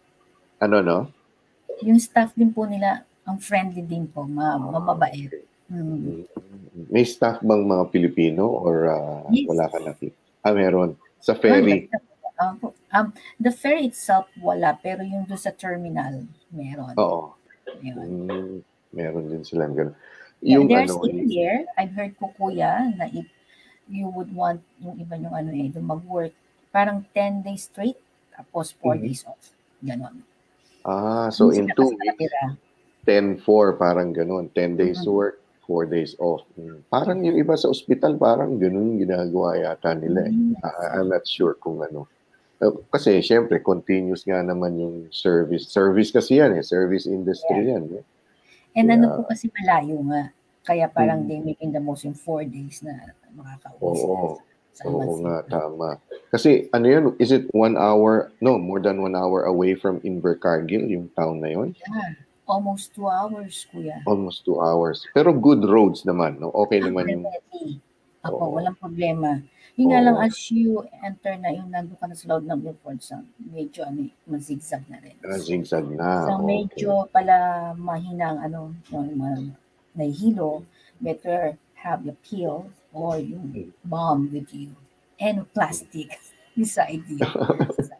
ano 'no? Yung staff din po nila ang friendly din po, ma Ah, mababait. okay. Mm. Mm. May staff bang mga Pilipino or ah, Yes. wala ka nakita? Ah, meron. Sa Meron ferry? talaga po. Opo. Um, the ferry itself wala, pero yung doon sa terminal meron. Oo. Yun. Hmm, meron din silang gano'n. Yeah, Yung there's ano, in yung there, I've heard ko kuya na if you would want yung iba yung ano eh, yung mag-work, parang ten days straight, tapos four Mhm. days off. Ganon. Ah, so Doon in sila two kasi weeks, nakatira. ten four parang gano'n. ten days Mm. work, four days off. Hmm. Parang yung iba sa ospital parang gano'n yung ginagawa yata nila eh. Mm, I Ah, I'm see. not sure kung ano. Uh, kasi siyempre continuous nga naman yung service. Service kasi yan eh, service Yeah. industry yan eh. And ano Kaya po kasi malayo nga. Kaya parang they mm. making the most yung four days na makakauwi sila Oo. sa Oo nga, Masinloc. tama. Kasi ano yan, is it one hour, no, more than one hour away from Invercargill, yung town na yun? Yeah, almost two hours, kuya. Almost two hours. Pero good roads naman, no? Okay Ah, naman yung definitely. Opo, oo. walang problema. Yun nga lang, Oo. as you enter na, yung nandun ka na sa loob ng Milford Sound, medyo ano, eh, mazigzag na rin. Ah, So, zigzag na. so Okay. medyo pala mahina ang ano, yung mga nahihilo, better have your pill or yung Mm. bomb with you and plastic beside you. So,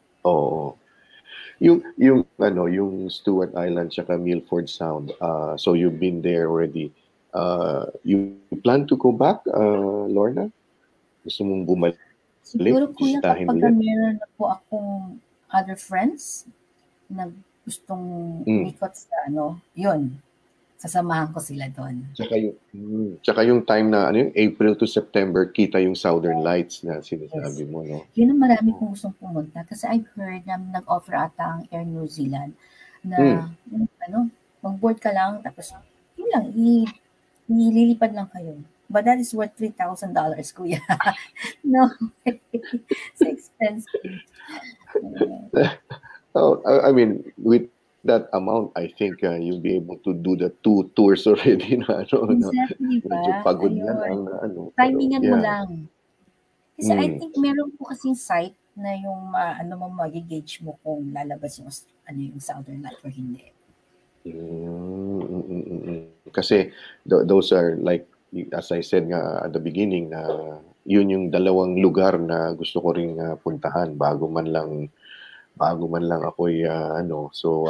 Oo. Yung yung ano, yung Stewart Island tsaka Milford Sound, ah, so you've been there already. Uh, you plan to go back, uh, Lorna? Gusto mong bumalik, siguro kuya bisitahin kapag ulit? meron na po akong other friends na gustong Mm. umikot sa ano, yun, sasamahan ko sila doon. Tsaka yung, mm, tsaka yung time na ano yun, April to September, kita yung Southern Lights na sinasabi Yes. mo, no? Yun ang marami kong gustong pumunta kasi I've heard na nag-offer ata ang Air New Zealand Mm. na yung ano, mag-board ka lang tapos yun lang, i ililipad lang kayo. But that is worth three thousand dollars kuya. No, it's expensive. Uh, Oh, I, I mean, with that amount, I think uh, you'll be able to do the two tours already na ano, na exactly medyo ba? pagod na Ayun. lang na ano, pero Timingan mo yeah. lang. Kasi I Mm. think meron po kasing site na yung ma ano mo magi-gauge mo kung lalabas yung Aus- ano yung Southern Light or hindi. Mm, mm, mm, mm, mm. Kasi th- those are like, as I said nga at the beginning, na yun yung dalawang lugar na gusto ko ring uh, puntahan bago man lang bago man lang ako'y uh, ano, so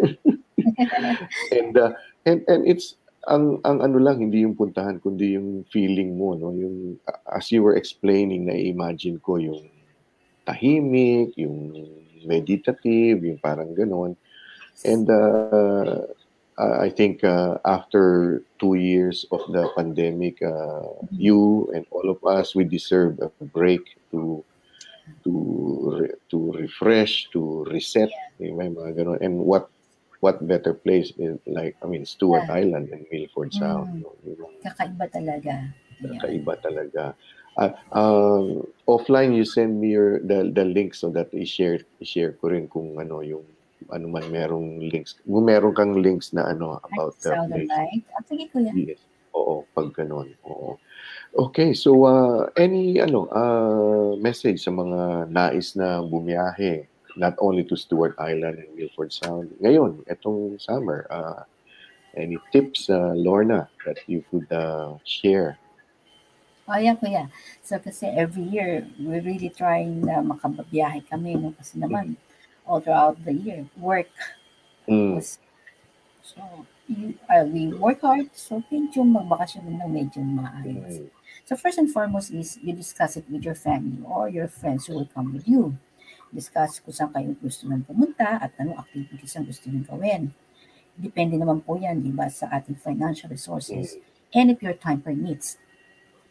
and uh, and and it's ang ang ano lang, hindi yung puntahan kundi yung feeling mo, no, yung uh, as you were explaining, na imagine ko yung tahimik, yung meditative, yung parang gano'n. And uh, I think uh, after two years of the pandemic, uh, Mhm. you and all of us, we deserve a break to to re- to refresh, to reset, Yeah. eh, may mga ganun. And what what better place is like, I mean, Stewart Yeah. Island and Milford Sound. Mm. No? Yung Kakaiba talaga. Ayun. kakaiba talaga. Uh, um, offline, you send me your the, the links so that i-share i-share ko rin kung ano yung ano man merong links. Kung meron kang links na ano At about the Southern place. Light. Ah, sige kuya. Yes. Oo, pag ganun. Oo. Okay, so uh, any ano uh, message sa mga nais na bumiyahe, not only to Stewart Island and Milford Sound ngayon, etong summer, uh, any tips, uh, Lorna, that you could uh, share? Oh, yeah, kuya. So, kasi every year, we're really trying na makababiyahe kami, no? Kasi naman, all throughout the year, work Mm. was, so, you, uh, we work hard, so medyo magbakasyon din ng medyo maayos. Mm. So, first and foremost is, you discuss it with your family or your friends who will come with you. Discuss kung saan kayo gusto nang pumunta at anong activities ang gusto nyo gawin. Depende naman po yan, di ba, sa ating financial resources Mm. and if your time permits.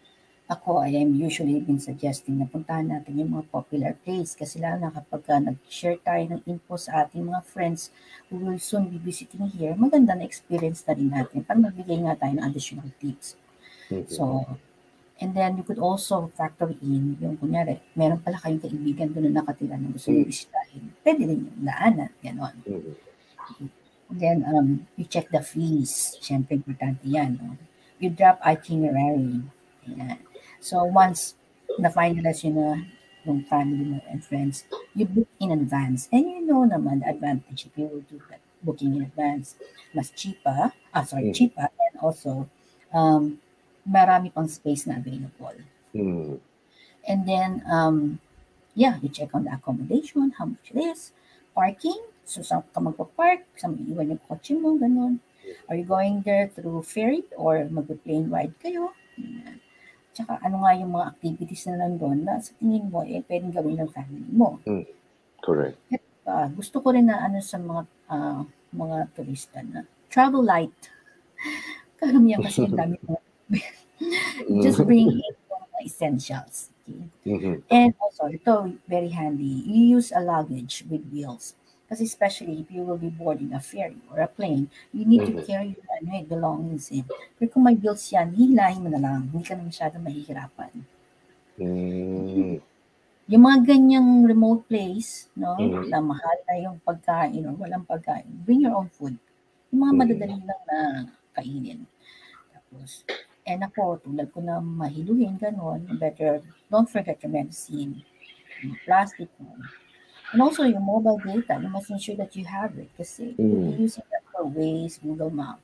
ako, I am usually been suggesting na puntahan natin yung mga popular place kasi lalo na kapag uh, nag-share tayo ng info sa ating mga friends who will soon be visiting here, maganda na experience na rin natin para magbigay nga tayo ng additional tips. Mhm. So, and then you could also factor in yung kunyari, meron pala kayong kaibigan doon na nakatira na gusto nyo Mm. bisitahin. Pwede rin yung daanan, gano'n. Mhm. Then, um, you check the fees. Siyempre, importante yan. No? You drop itinerary. Ayan. So, once na-finalize yun na yung family mo and friends, you book in advance. And you know naman the advantage if you will do that booking in advance. Mas cheaper, ah, sorry, Mhm. cheaper, and also, um, marami pang space na available. Mhm. And then, um, yeah, you check on the accommodation, how much it is, parking, so saan ka magpa-park, saan mo iwan yung kotse mo, ganun. Are you going there through ferry or mag-plane ride kayo? Ganyan. Tsaka ano nga yung mga activities na nandun na sa tingin mo, eh, pwedeng gawin ng family mo. Mhm. Correct. At ah, gusto ko rin na ano sa mga ah, mga turista na travel light. Karamihan kasi ang dami mga just Mhm. bring in yung mga essentials. Okay? Mhm. And also, ito, very handy. You use a luggage with wheels. Kasi especially if you will be boarding a ferry or a plane, you need to Mhm. carry your ano, eh, belongings in. Pero kung may wheels yan, hihilahin mo na lang. Hindi ka na masyadong mahihirapan. Mm. Yung mga ganyang remote place, no, Mhm. na mahal na yung pagkain or walang pagkain, bring your own food. Yung mga Mhm. madadali lang na kainin. Tapos, and ako, tulad ko na mahiluhin, ganon, better, don't forget your medicine, yung plastic one. And also, yung mobile data, you must ensure that you have it kasi you'll be Mm. using that for Waze, Google Map.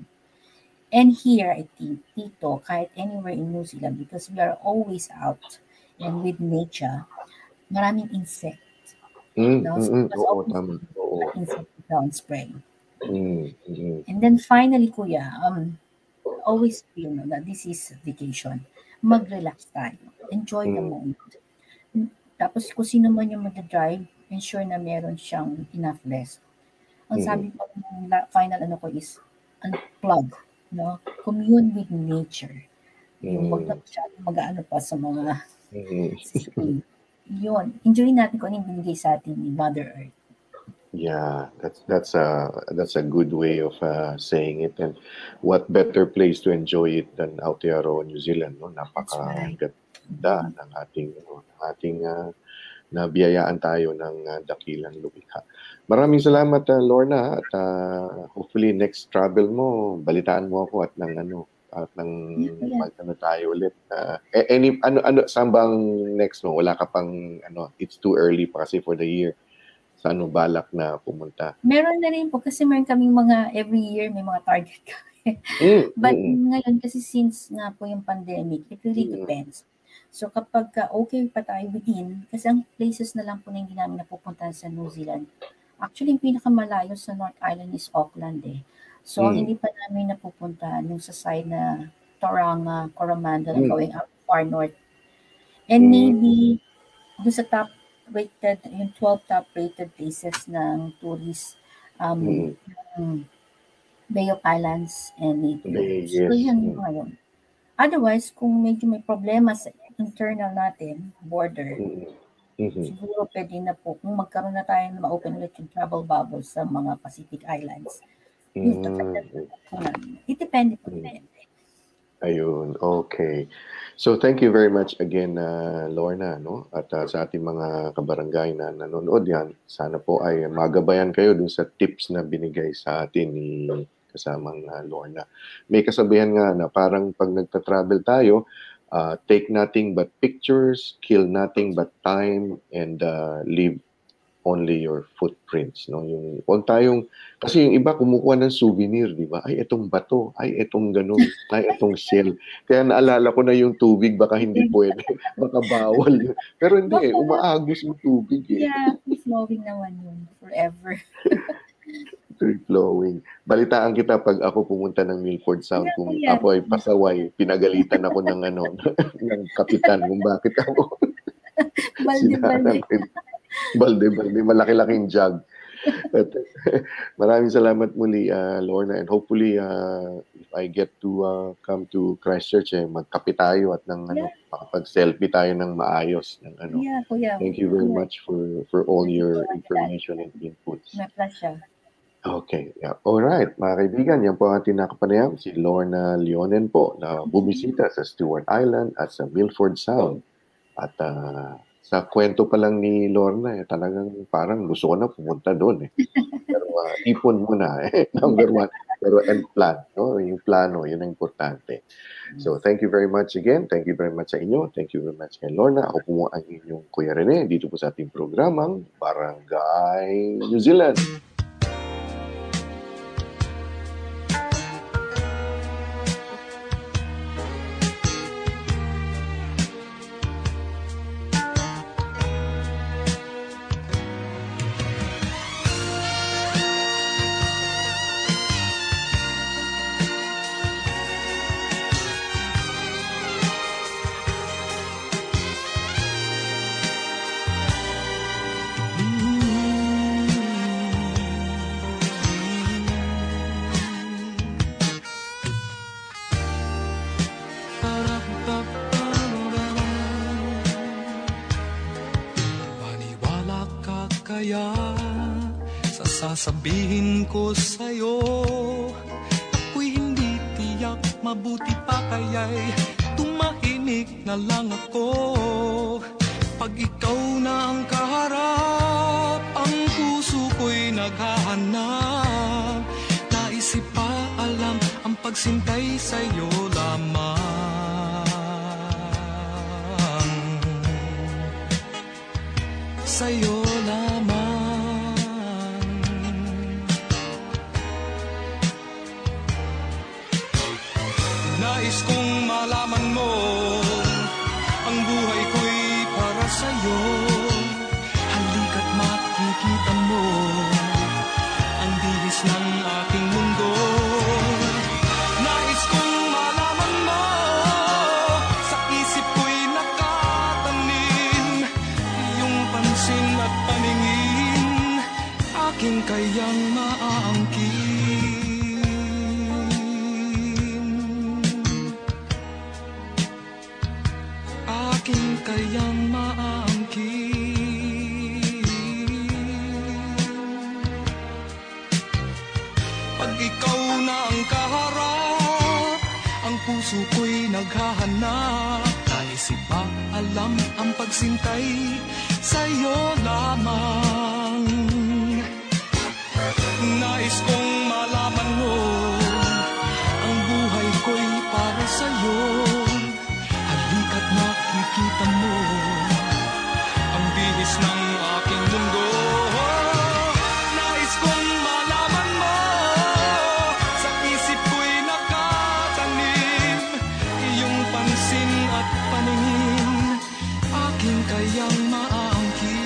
And here, I think, dito, kahit anywhere in New Zealand, because we are always out and with nature, maraming insect. Mm. No? So, Mm. you must Oo, always tama. use Oo. an insect repellent spray. Mm. Mm. And then finally, kuya, um, always feel no, that this is vacation. Mag-relax tayo. Enjoy the Mm. moment. Mm, Tapos kung sino man yung mag-drive, ensure na meron siyang enough rest. Ang Mhm. sabi ko, ng la- final ano ko is, unplug. No? Commune with nature. Yung wag na Mm. masyadong mag-ano pa sa mga Mhm. screen. Yun. Enjoy natin kung ano yung binigay sa atin ni Mother Earth. Yeah, that's that's a that's a good way of uh, saying it. And what better place to enjoy it than Aotearoa, New Zealand, no? That's right. Napakaganda ng ating ano, ng ating uh, nabiyayaan tayo ng uh, dakilang lumikha. Maraming salamat uh, Lorna at uh, hopefully next travel mo balitaan mo ako at ng ano at ng Yeah, kuya. magkano tayo ulit. Uh, a- any ano ano saan bang next mo? Wala ka pang ano, it's too early pa kasi for the year. Saan mo balak na pumunta? Meron na rin po kasi meron kaming mga every year may mga target kami. Mm, But mm, ngayon kasi since nga po yung pandemic, it really mm, depends. So kapag ka okay pa tayo within, kasi ang places na lang po na hindi namin napupuntahan sa New Zealand, actually yung pinakamalayo sa North Island is Auckland eh. So ang mm, hindi pa namin napupuntahan yung sa side na Tauranga, Coromandel, and mm, going up far north. And mm, maybe doon sa top rated, yung twelve top rated places ng tourist, um, mm. yung Bay of Islands and Napier. Be- So, Yes. yan Mm, ngayon. Otherwise, kung medyo may problema sa internal natin, border, mm, mhm, siguro pwede na po, kung magkaroon na tayo na ma-open ulit yung travel bubble sa mga Pacific Islands, yun, tatagdag mm, na po namin. It depende po mm. din. Ayun, okay. So thank you very much again, uh, Lorna, no? At uh, sa ating mga kabarangay na nanonood yan, sana po ay magabayan kayo dun sa tips na binigay sa atin ni kasamang uh, Lorna. May kasabihan nga na parang pag nagta-travel tayo, uh, take nothing but pictures, kill nothing but time, and uh, leave only your footprints, no? Yung huwag tayong kasi yung iba kumukuha ng souvenir, 'di ba? Ay, itong bato, ay itong ganun, ay itong shell. Kaya naalala ko na yung tubig baka hindi pwede, baka bawal yun. Pero hindi eh, Baka, umaagos yung tubig eh. yeah, free flowing naman yun forever. Free flowing. Balitaan kita pag ako pumunta ng Milford Sound Yeah, kung kuya. ako ay pasaway, pinagalitan ako ng ano ng kapitan kung bakit ako Balde-balde. sinarang balde-balde, malaki-laking jug. At maraming salamat muli, uh, Lorna, and hopefully, uh, if I get to uh, come to Christchurch, eh, magkape tayo at ng ano, makapag-selfie tayo ng maayos ng ano. Yeah, kuya. Thank you very Kuya. much for for all Looking your forward to that. information and inputs. My pleasure. Okay, yeah. All right, mga kaibigan, yan po ang ating nakapanayam, si Lorna Leonen po, na bumisita sa Stewart Island at sa Milford Sound. At uh, sa kwento pa lang ni Lorna, eh, talagang parang gusto ko na pumunta doon. Eh. Pero uh, ipon muna, eh. Number one. Pero and plan, no? Yung plano, yun ang importante. So, thank you very much again. Thank you very much sa inyo. Thank you very much kay Lorna. Ako po ang inyong Kuya Rene, dito po sa ating programang Barangay New Zealand. Sasabihin ko sa'yo, ako'y hindi tiyak, mabuti pa kaya'y tumahimik na lang ako. Pag ikaw na ang kaharap, ang puso ko'y naghahanap. Naisip pa alam ang pagsintay sa'yo lamang. Sa'yo lamang. Nais kong malaman mo, ang buhay ko'y para sa'yo. Halika't makikita mo ang bihis ng aking mundo. Nais kong malaman mo, sa isip ko'y nakatanim iyong pansin at paningin, aking kayang maaangkin. Kayang maangkin. Pag ikaw na ang kaharap, ang puso ko'y naghahanap. Naisip pa alam ang pagsintay sa'yo lamang. Nais kong malaman mo, ang buhay ko'y para sa'yo. Halika't makikita mo ang bihis ng aking mundo. Nais kong malaman mo, sa isip ko'y nakatanim iyong pansin at paningin, aking kayang maangkin.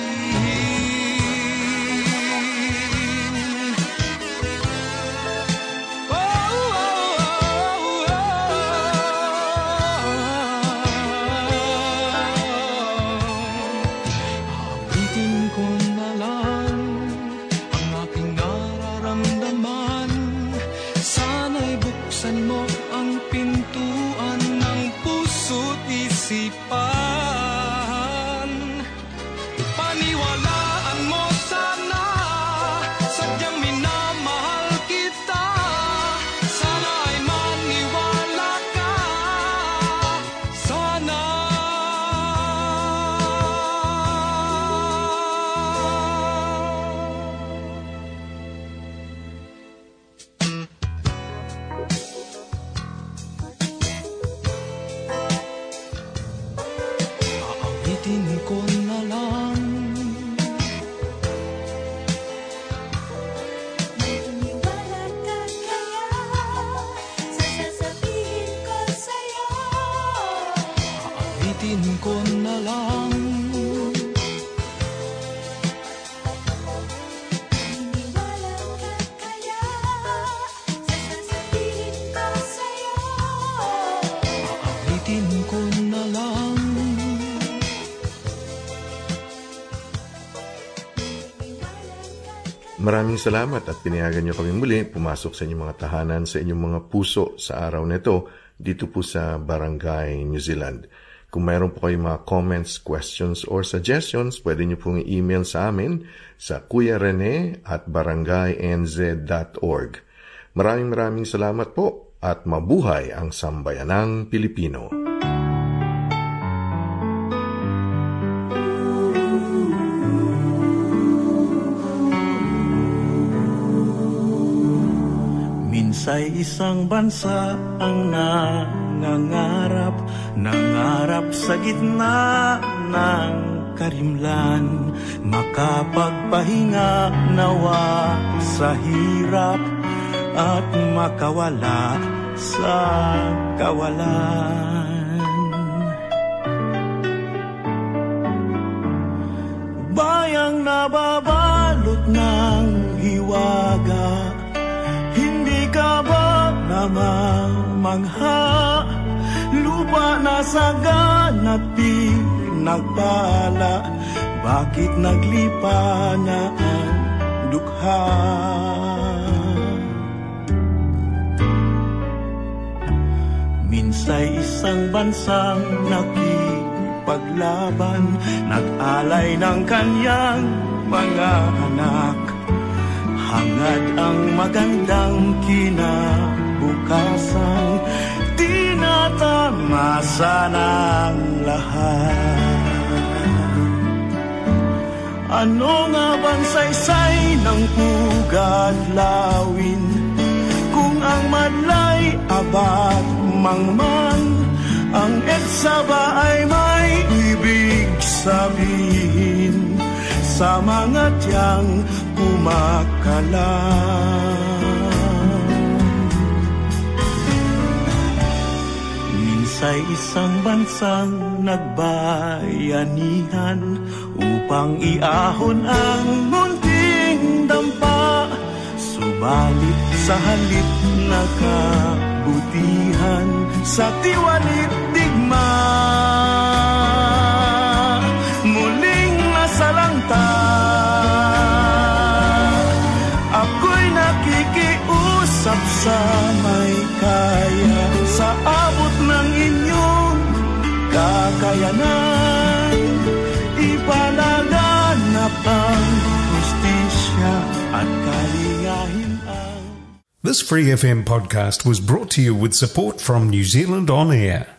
Paniwalaan mo sana, sadyang minamahal kita. Sana ay maniwala ka, sana. Aawitin ko na lang. Maniwala ka kaya sa sasabihin ko sa'yo. Aawitin ko na lang. Maniwala ka kaya sa sasabihin ko sa'yo. Aawitin ko na lang. Maraming salamat at pinayagan niyo kami muli pumasok sa inyong mga tahanan, sa inyong mga puso sa araw nito dito po sa Barangay New Zealand. Kung mayroon po kayong mga comments, questions, or suggestions, pwede niyo pong i-email sa amin sa kuyarene at barangay n z dot org. Maraming maraming salamat po at mabuhay ang sambayanang Pilipino. Minsay isang bansa ang nangangarap, nangarap sa gitna ng karimlan, makapagpahinga nawa sa hirap at makawala sa kawalan. Bayang nababalot ng hiwaga, hindi ka ba namamangha? Lupa na sagana at pinagpala, bakit naglipa na ang dukha? Minsay isang bansang nakipaglaban, nag-alay ng kanyang mga anak, hangad ang magandang kinabukasan, tinatamasa ng lahat. Ano nga bang saysay ng pugad lawin, kung ang madlay abag mangman, ang EDSA ba ay may ibig sabihin sa mga tiyang kumakalam? Minsay isang bansang nagbayanihan upang iahon ang munting dampa, subalit sa halip na kabutihan, sa tiwalit digma, muling nasalanta. Ako'y nakikiusap sa may kaya, sa abot ng inyong kakayanan, ipalaganap ang justisya at kaligahin ang... This Free F M podcast was brought to you with support from New Zealand On Air.